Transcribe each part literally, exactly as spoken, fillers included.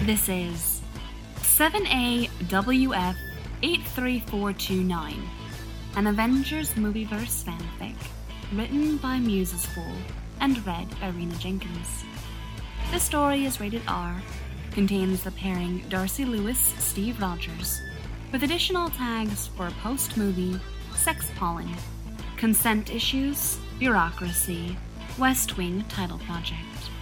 This is seven A W F eight three four two nine, an Avengers Movieverse fanfic, written by Musesful and read by Rena Jenkins. This story is rated R, contains the pairing Darcy Lewis-Steve Rogers, with additional tags for post-movie, sex pollen, consent issues, bureaucracy, West Wing title project.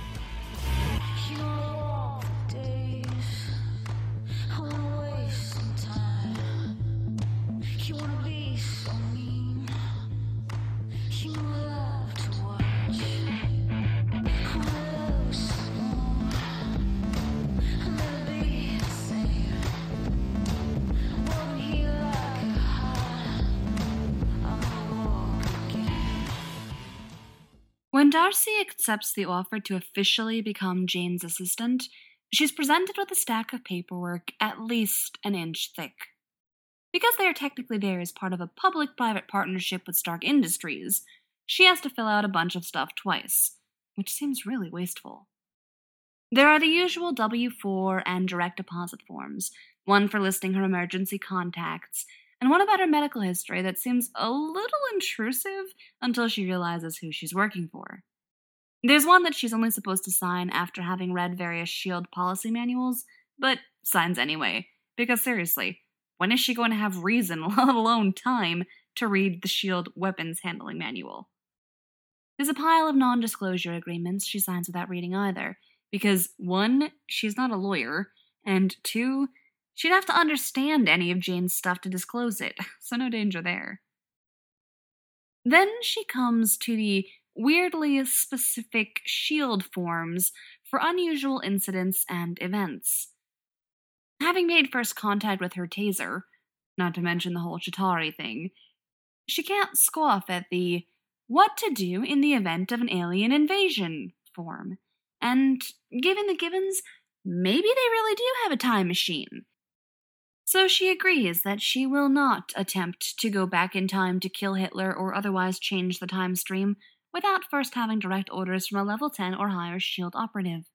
When Darcy accepts the offer to officially become Jane's assistant, she's presented with a stack of paperwork at least an inch thick. Because they are technically there as part of a public-private partnership with Stark Industries, she has to fill out a bunch of stuff twice, which seems really wasteful. There are the usual W four and direct deposit forms, one for listing her emergency contacts, and one about her medical history that seems a little intrusive until she realizes who she's working for. There's one that she's only supposed to sign after having read various SHIELD policy manuals, but signs anyway, because seriously, when is she going to have reason, let alone time, to read the SHIELD weapons handling manual? There's a pile of non-disclosure agreements she signs without reading either, because one, she's not a lawyer, and two, she'd have to understand any of Jane's stuff to disclose it, so no danger there. Then she comes to the weirdly specific SHIELD forms for unusual incidents and events. Having made first contact with her taser, not to mention the whole Chitauri thing, she can't scoff at the what to do in the event of an alien invasion form. And given the givens, maybe they really do have a time machine. So she agrees that she will not attempt to go back in time to kill Hitler or otherwise change the time stream without first having direct orders from a level ten or higher SHIELD operative.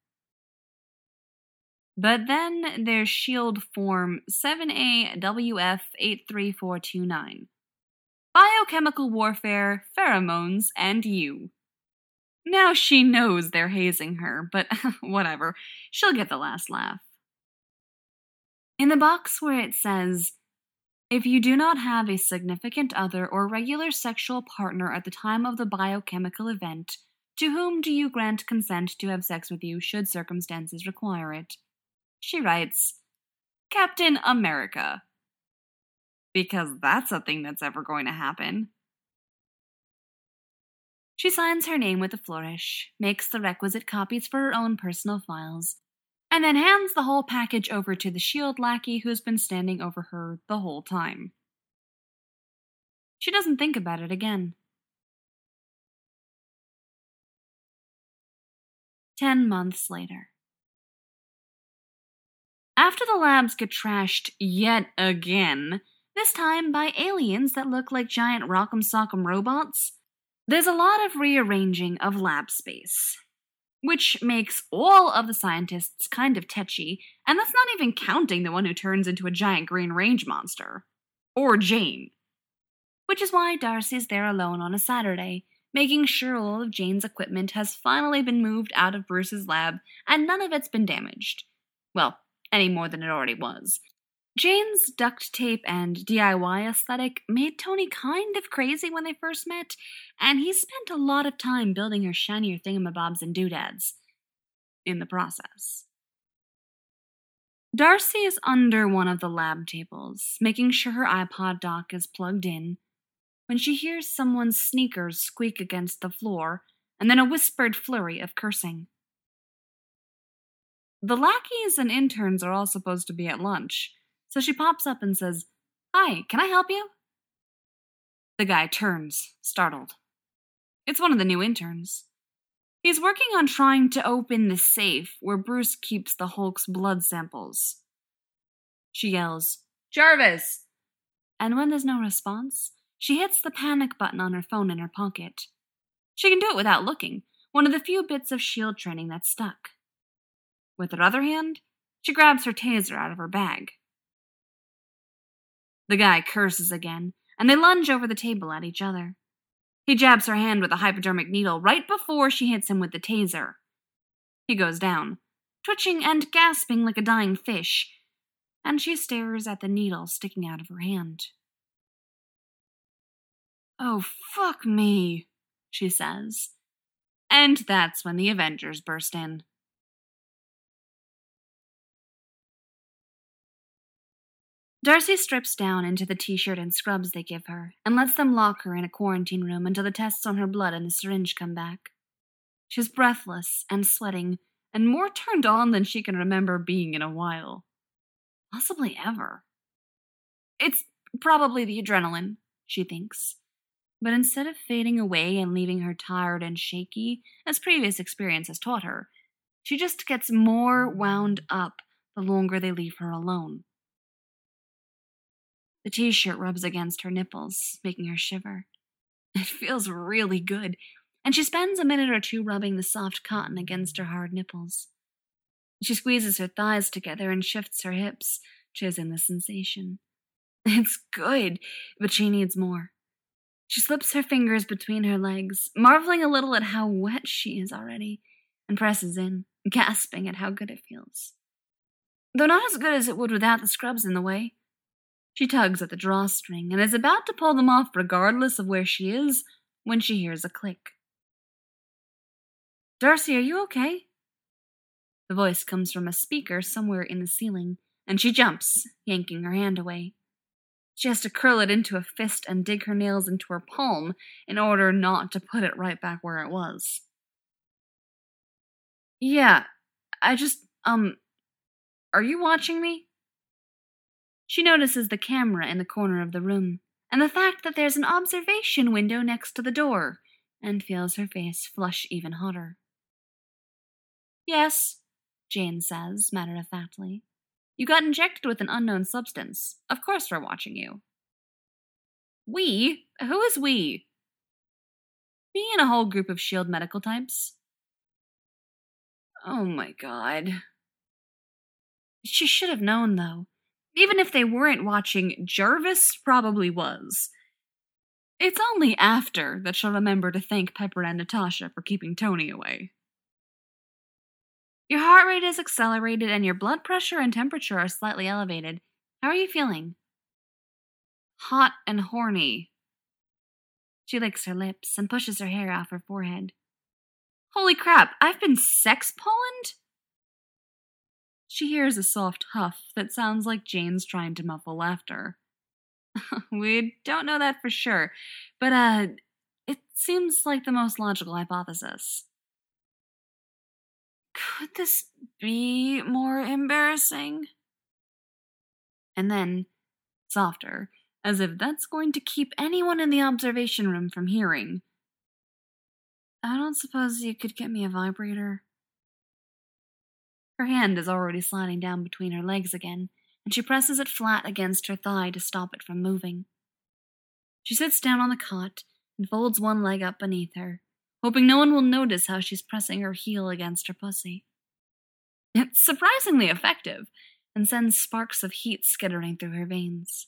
But then there's SHIELD Form seven A W F eight three four two nine. Biochemical warfare, pheromones, and you. Now she knows they're hazing her, but whatever, she'll get the last laugh. In the box where it says, if you do not have a significant other or regular sexual partner at the time of the biochemical event, to whom do you grant consent to have sex with you should circumstances require it? She writes, Captain America. Because that's a thing that's ever going to happen. She signs her name with a flourish, makes the requisite copies for her own personal files, and then hands the whole package over to the SHIELD lackey who's been standing over her the whole time. She doesn't think about it again. Ten months later. After the labs get trashed yet again, this time by aliens that look like giant rock'em sock'em robots, there's a lot of rearranging of lab space, which makes all of the scientists kind of tetchy, and that's not even counting the one who turns into a giant green range monster. Or Jane. Which is why Darcy's there alone on a Saturday, making sure all of Jane's equipment has finally been moved out of Bruce's lab and none of it's been damaged. Well, any more than it already was. Jane's duct tape and D I Y aesthetic made Tony kind of crazy when they first met, and he spent a lot of time building her shinier thingamabobs and doodads. In the process. Darcy is under one of the lab tables, making sure her iPod dock is plugged in, when she hears someone's sneakers squeak against the floor, and then a whispered flurry of cursing. The lackeys and interns are all supposed to be at lunch, so she pops up and says, Hi, can I help you? The guy turns, startled. It's one of the new interns. He's working on trying to open the safe where Bruce keeps the Hulk's blood samples. She yells, Jarvis! And when there's no response, she hits the panic button on her phone in her pocket. She can do it without looking, one of the few bits of SHIELD training that's stuck. With her other hand, She grabs her taser out of her bag. The guy curses again, and they lunge over the table at each other. He jabs her hand with a hypodermic needle right before she hits him with the taser. He goes down, twitching and gasping like a dying fish, and she stares at the needle sticking out of her hand. "Oh, fuck me," she says. And that's when the Avengers burst in. Darcy strips down into the t-shirt and scrubs they give her, and lets them lock her in a quarantine room until the tests on her blood and the syringe come back. She's breathless and sweating, and more turned on than she can remember being in a while. Possibly ever. It's probably the adrenaline, she thinks. But instead of fading away and leaving her tired and shaky, as previous experience has taught her, she just gets more wound up the longer they leave her alone. The t-shirt rubs against her nipples, making her shiver. It feels really good, and she spends a minute or two rubbing the soft cotton against her hard nipples. She squeezes her thighs together and shifts her hips, choosing the sensation. It's good, but she needs more. She slips her fingers between her legs, marveling a little at how wet she is already, and presses in, gasping at how good it feels. Though not as good as it would without the scrubs in the way. She tugs at the drawstring and is about to pull them off regardless of where she is when she hears a click. "Darcy, are you okay?" The voice comes from a speaker somewhere in the ceiling, and she jumps, yanking her hand away. She has to curl it into a fist and dig her nails into her palm in order not to put it right back where it was. "Yeah, I just, um, are you watching me?" She notices the camera in the corner of the room, and the fact that there's an observation window next to the door, and feels her face flush even hotter. "Yes," Jane says, matter-of-factly. "You got injected with an unknown substance. Of course we're watching you." "We? Who is we?" "Me and a whole group of S H I E L D medical types." Oh my god. She should have known, though. Even if they weren't watching, Jarvis probably was. It's only after that she'll remember to thank Pepper and Natasha for keeping Tony away. "Your heart rate is accelerated and your blood pressure and temperature are slightly elevated. How are you feeling?" "Hot and horny." She licks her lips and pushes her hair off her forehead. "Holy crap, I've been sex-pollened?" She hears a soft huff that sounds like Jane's trying to muffle laughter. "We don't know that for sure, but, uh, it seems like the most logical hypothesis." "Could this be more embarrassing?" And then, softer, as if that's going to keep anyone in the observation room from hearing, "I don't suppose you could get me a vibrator?" Her hand is already sliding down between her legs again, and she presses it flat against her thigh to stop it from moving. She sits down on the cot and folds one leg up beneath her, hoping no one will notice how she's pressing her heel against her pussy. It's surprisingly effective, and sends sparks of heat skittering through her veins.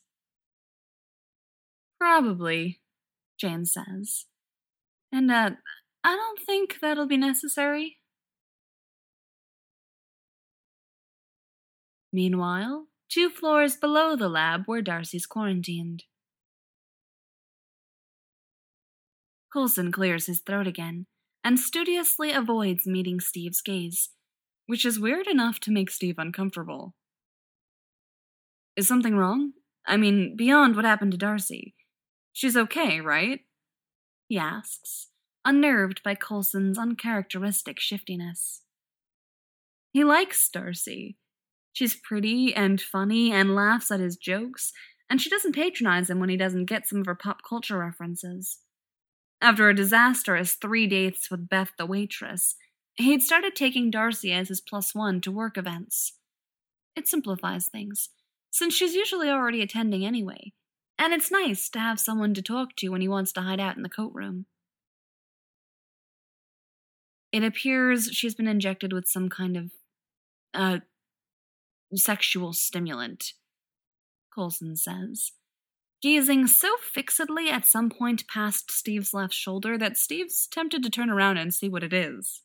"Probably," Jane says. "And, uh, I don't think that'll be necessary." Meanwhile, two floors below the lab where Darcy's quarantined. Coulson clears his throat again, and studiously avoids meeting Steve's gaze, which is weird enough to make Steve uncomfortable. "Is something wrong? I mean, beyond what happened to Darcy. She's okay, right?" he asks, unnerved by Coulson's uncharacteristic shiftiness. He likes Darcy. She's pretty and funny and laughs at his jokes, and she doesn't patronize him when he doesn't get some of her pop culture references. After a disastrous three dates with Beth the waitress, he'd started taking Darcy as his plus one to work events. It simplifies things, since she's usually already attending anyway, and it's nice to have someone to talk to when he wants to hide out in the coat room. It appears she's been injected with some kind of, uh, sexual stimulant, Coulson says, gazing so fixedly at some point past Steve's left shoulder that Steve's tempted to turn around and see what it is.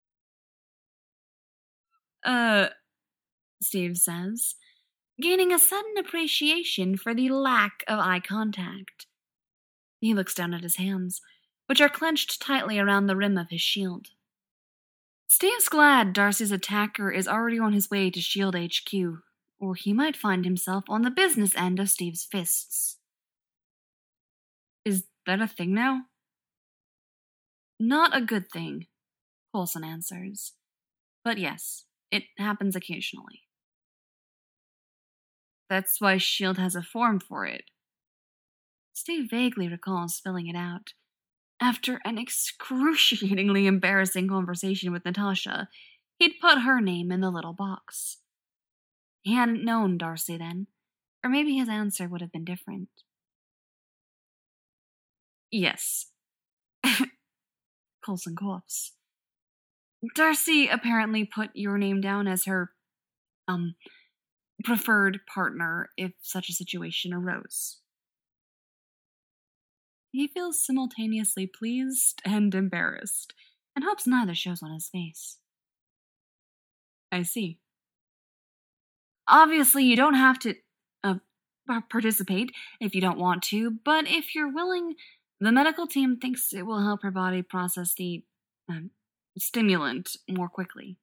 Uh, Steve says, gaining a sudden appreciation for the lack of eye contact. He looks down at his hands, which are clenched tightly around the rim of his shield. Steve's glad Darcy's attacker is already on his way to SHIELD H Q, or he might find himself on the business end of Steve's fists. Is that a thing now? Not a good thing, Coulson answers. But yes, it happens occasionally. That's why SHIELD has a form for it. Steve vaguely recalls filling it out. After an excruciatingly embarrassing conversation with Natasha, he'd put her name in the little box. He hadn't known Darcy then, or maybe his answer would have been different. Yes. Coulson coughs. Darcy apparently put your name down as her, um, preferred partner if such a situation arose. He feels simultaneously pleased and embarrassed, and hopes neither shows on his face. I see. Obviously, you don't have to uh, participate if you don't want to, but if you're willing, the medical team thinks it will help her body process the uh, stimulant more quickly.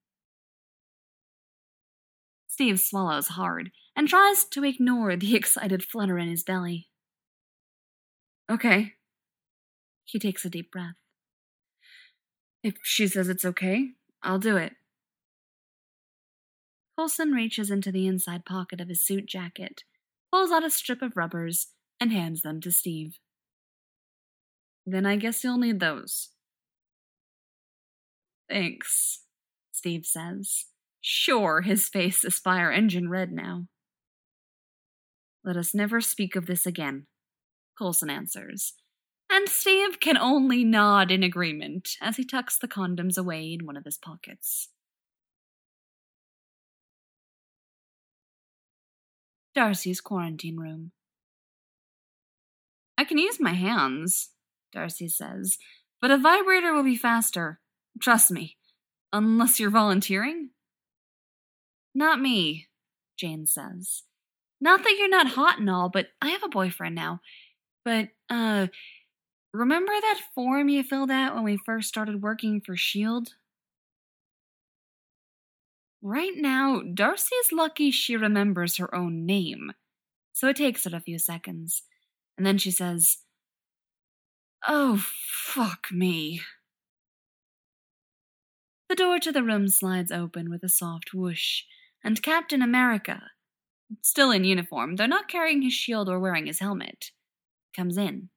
Steve swallows hard and tries to ignore the excited flutter in his belly. Okay. He takes a deep breath. If she says it's okay, I'll do it. Coulson reaches into the inside pocket of his suit jacket, pulls out a strip of rubbers, and hands them to Steve. Then I guess you'll need those. Thanks, Steve says. Sure, his face is fire engine red now. Let us never speak of this again, Coulson answers, and Steve can only nod in agreement as he tucks the condoms away in one of his pockets. Darcy's quarantine room. I can use my hands, Darcy says, but a vibrator will be faster. Trust me. Unless you're volunteering? Not me, Jane says. Not that you're not hot and all, but I have a boyfriend now. But, uh, remember that form you filled out when we first started working for SHIELD? Right now, Darcy's lucky she remembers her own name, so it takes her a few seconds. And then she says, Oh, fuck me. The door to the room slides open with a soft whoosh, and Captain America, still in uniform, though not carrying his shield or wearing his helmet, comes in.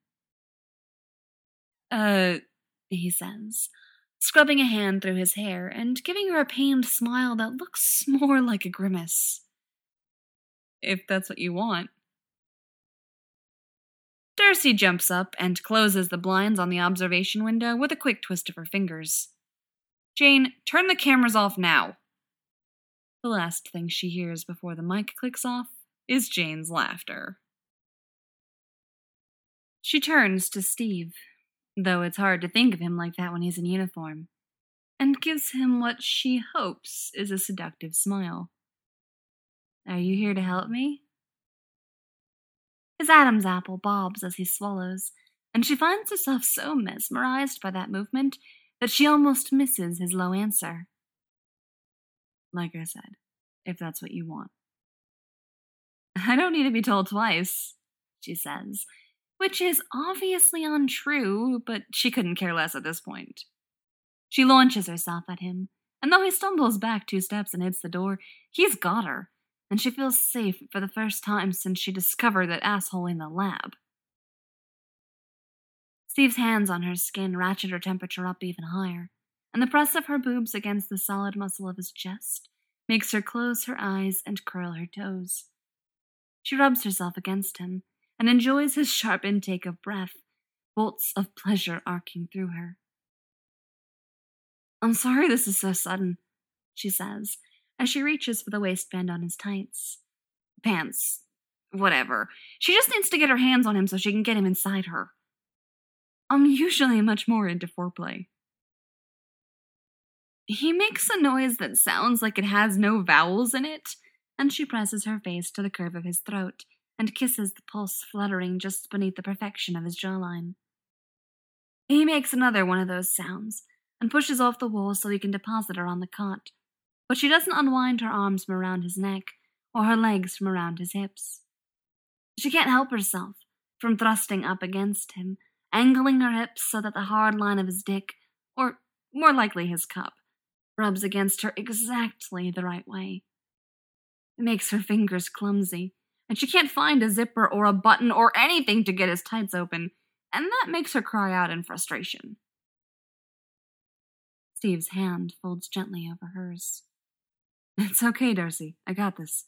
Uh, he says, scrubbing a hand through his hair and giving her a pained smile that looks more like a grimace. If that's what you want. Darcy jumps up and closes the blinds on the observation window with a quick twist of her fingers. Jane, turn the cameras off now. The last thing she hears before the mic clicks off is Jane's laughter. She turns to Steve, though it's hard to think of him like that when he's in uniform, and gives him what she hopes is a seductive smile. Are you here to help me? His Adam's apple bobs as he swallows, and she finds herself so mesmerized by that movement that she almost misses his low answer. Like I said, if that's what you want. I don't need to be told twice, she says, which is obviously untrue, but she couldn't care less at this point. She launches herself at him, and though he stumbles back two steps and hits the door, he's got her, and she feels safe for the first time since she discovered that asshole in the lab. Steve's hands on her skin ratchet her temperature up even higher, and the press of her boobs against the solid muscle of his chest makes her close her eyes and curl her toes. She rubs herself against him and enjoys his sharp intake of breath, bolts of pleasure arcing through her. I'm sorry this is so sudden, she says, as she reaches for the waistband on his tights. Pants. Whatever. She just needs to get her hands on him so she can get him inside her. I'm usually much more into foreplay. He makes a noise that sounds like it has no vowels in it, and she presses her face to the curve of his throat and kisses the pulse fluttering just beneath the perfection of his jawline. He makes another one of those sounds and pushes off the wall so he can deposit her on the cot, but she doesn't unwind her arms from around his neck or her legs from around his hips. She can't help herself from thrusting up against him, angling her hips so that the hard line of his dick, or more likely his cup, rubs against her exactly the right way. It makes her fingers clumsy, and she can't find a zipper or a button or anything to get his tights open, and that makes her cry out in frustration. Steve's hand folds gently over hers. It's okay, Darcy. I got this.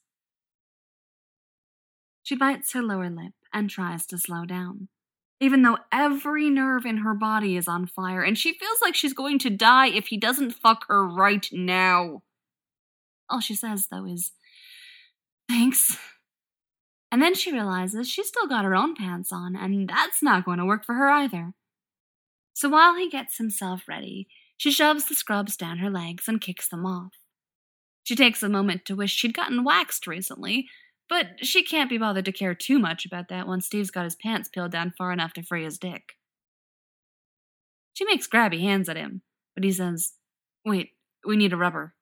She bites her lower lip and tries to slow down, even though every nerve in her body is on fire, and she feels like she's going to die if he doesn't fuck her right now. All she says, though, is, thanks. And then she realizes she's still got her own pants on, and that's not going to work for her either. So while he gets himself ready, she shoves the scrubs down her legs and kicks them off. She takes a moment to wish she'd gotten waxed recently, but she can't be bothered to care too much about that once Steve's got his pants peeled down far enough to free his dick. She makes grabby hands at him, but he says, Wait, we need a rubber.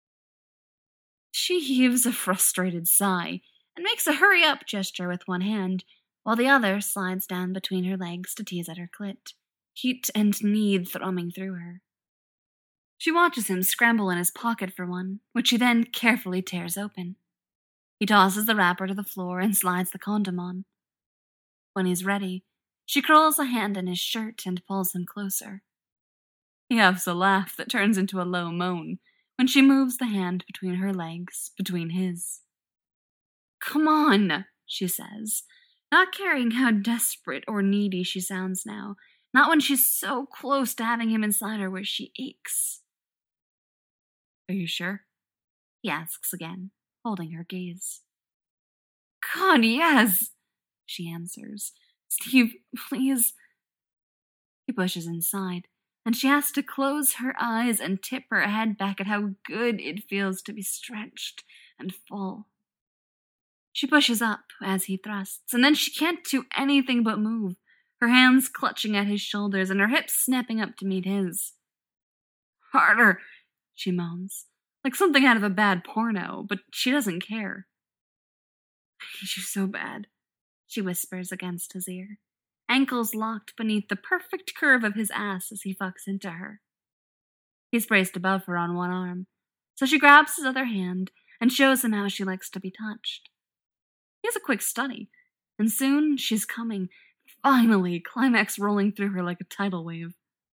She heaves a frustrated sigh and makes a hurry-up gesture with one hand, while the other slides down between her legs to tease at her clit, heat and need thrumming through her. She watches him scramble in his pocket for one, which he then carefully tears open. He tosses the wrapper to the floor and slides the condom on. When he's ready, she curls a hand in his shirt and pulls him closer. He huffs a laugh that turns into a low moan when she moves the hand between her legs, between his. Come on, she says, not caring how desperate or needy she sounds now, not when she's so close to having him inside her where she aches. Are you sure? He asks again, holding her gaze. God, yes, she answers. Steve, please. He pushes inside, and she has to close her eyes and tip her head back at how good it feels to be stretched and full. She pushes up as he thrusts, and then she can't do anything but move, her hands clutching at his shoulders and her hips snapping up to meet his. Harder, she moans, like something out of a bad porno, but she doesn't care. I need you so bad, she whispers against his ear, ankles locked beneath the perfect curve of his ass as he fucks into her. He's braced above her on one arm, so she grabs his other hand and shows him how she likes to be touched. He has a quick study, and soon she's coming, finally, climax rolling through her like a tidal wave.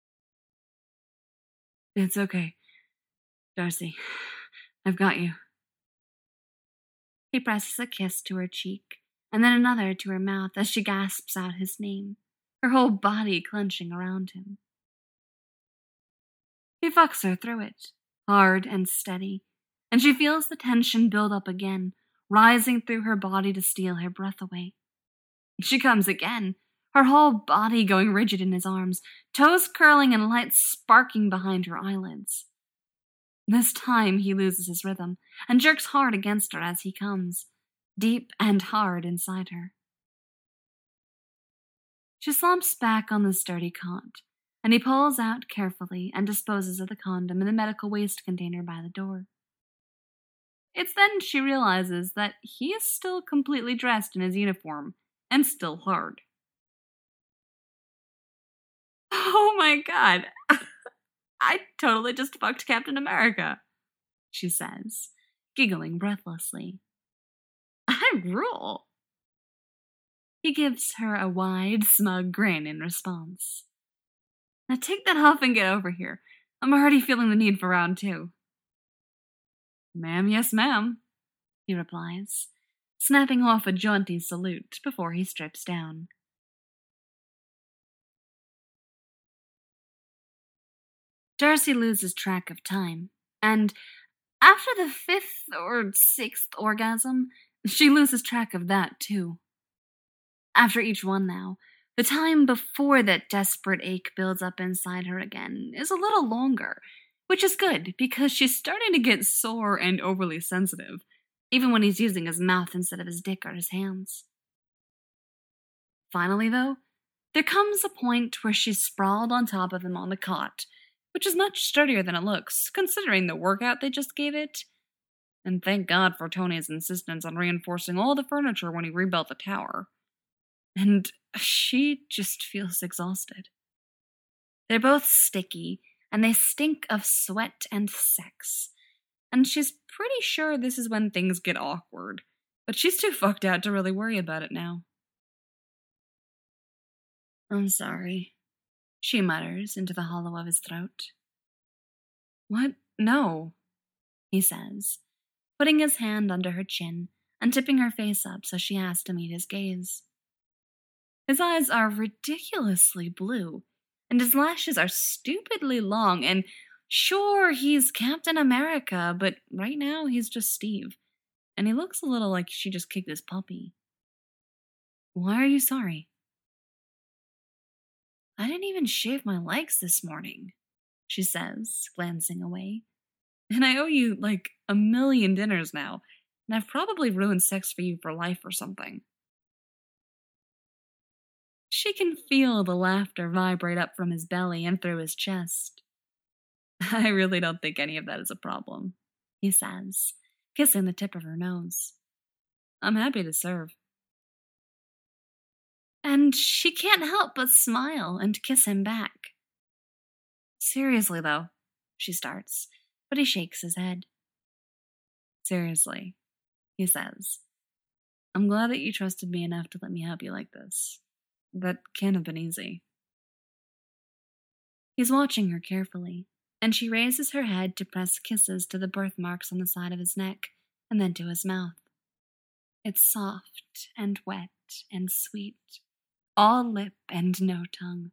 It's okay, Darcy. I've got you. He presses a kiss to her cheek, and then another to her mouth as she gasps out his name, her whole body clenching around him. He fucks her through it, hard and steady, and she feels the tension build up again, rising through her body to steal her breath away. She comes again, her whole body going rigid in his arms, toes curling and light sparking behind her eyelids. This time he loses his rhythm and jerks hard against her as he comes, deep and hard inside her. She slumps back on the sturdy cot, and he pulls out carefully and disposes of the condom in the medical waste container by the door. It's then she realizes that he is still completely dressed in his uniform and still hard. Oh my god, I totally just fucked Captain America, she says, giggling breathlessly. I rule. He gives her a wide, smug grin in response. Now take that off and get over here. I'm already feeling the need for round two. Ma'am, yes, ma'am, he replies, snapping off a jaunty salute before he strips down. Darcy loses track of time, and after the fifth or sixth orgasm, she loses track of that too. After each one now, the time before that desperate ache builds up inside her again is a little longer, which is good because she's starting to get sore and overly sensitive, even when he's using his mouth instead of his dick or his hands. Finally, though, there comes a point where she's sprawled on top of him on the cot, which is much sturdier than it looks, considering the workout they just gave it. And thank God for Tony's insistence on reinforcing all the furniture when he rebuilt the tower. And she just feels exhausted. They're both sticky, and they stink of sweat and sex. And she's pretty sure this is when things get awkward, but she's too fucked out to really worry about it now. I'm sorry, she mutters into the hollow of his throat. What? No, he says, putting his hand under her chin and tipping her face up so she has to meet his gaze. His eyes are ridiculously blue, and his lashes are stupidly long, and sure, he's Captain America, but right now he's just Steve, and he looks a little like she just kicked his puppy. Why are you sorry? I didn't even shave my legs this morning, she says, glancing away. And I owe you, like, a million dinners now, and I've probably ruined sex for you for life or something. She can feel the laughter vibrate up from his belly and through his chest. I really don't think any of that is a problem, he says, kissing the tip of her nose. I'm happy to serve. And she can't help but smile and kiss him back. Seriously, though, she starts, but he shakes his head. Seriously, he says. I'm glad that you trusted me enough to let me help you like this. That can't have been easy. He's watching her carefully, and she raises her head to press kisses to the birthmarks on the side of his neck, and then to his mouth. It's soft and wet and sweet, all lip and no tongue.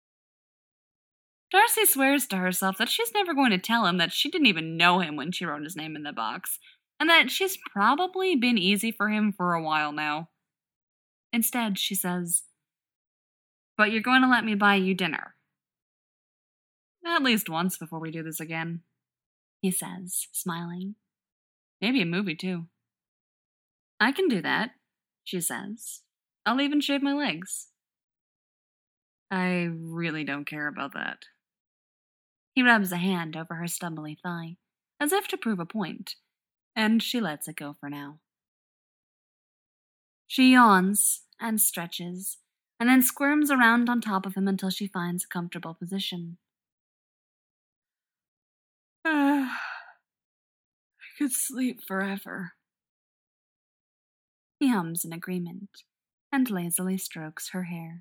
Darcy swears to herself that she's never going to tell him that she didn't even know him when she wrote his name in the box, and that she's probably been easy for him for a while now. Instead, she says, But you're going to let me buy you dinner. At least once before we do this again, he says, smiling. Maybe a movie, too. I can do that, she says. I'll even shave my legs. I really don't care about that. He rubs a hand over her stubbly thigh, as if to prove a point, and she lets it go for now. She yawns and stretches, and then squirms around on top of him until she finds a comfortable position. Uh, I could sleep forever. He hums in agreement and lazily strokes her hair.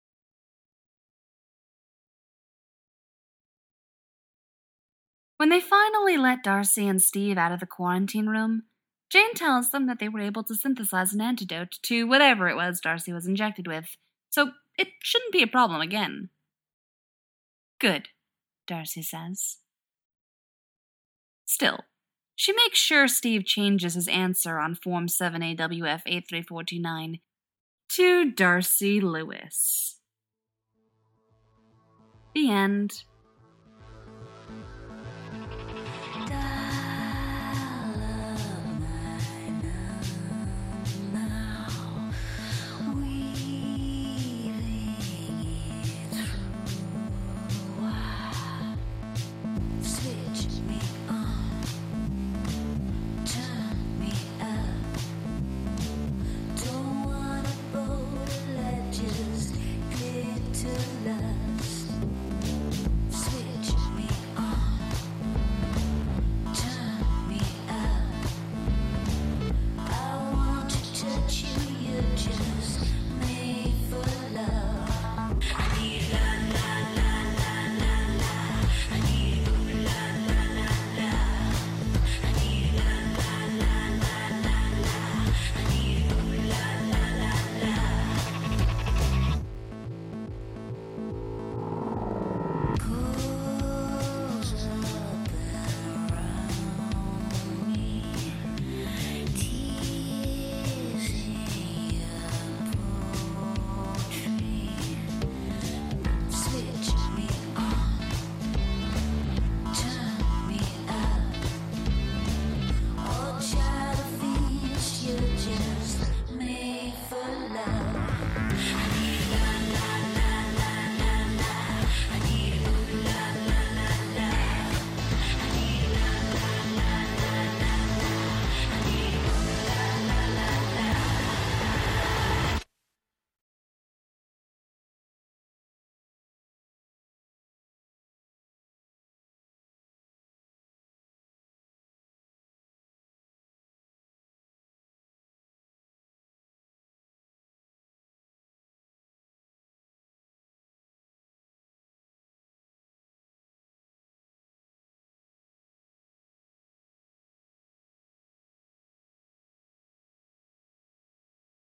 When they finally let Darcy and Steve out of the quarantine room, Jane tells them that they were able to synthesize an antidote to whatever it was Darcy was injected with, so it shouldn't be a problem again. Good, Darcy says. Still, she makes sure Steve changes his answer on Form seven A W F eight three four two nine to Darcy Lewis. The end.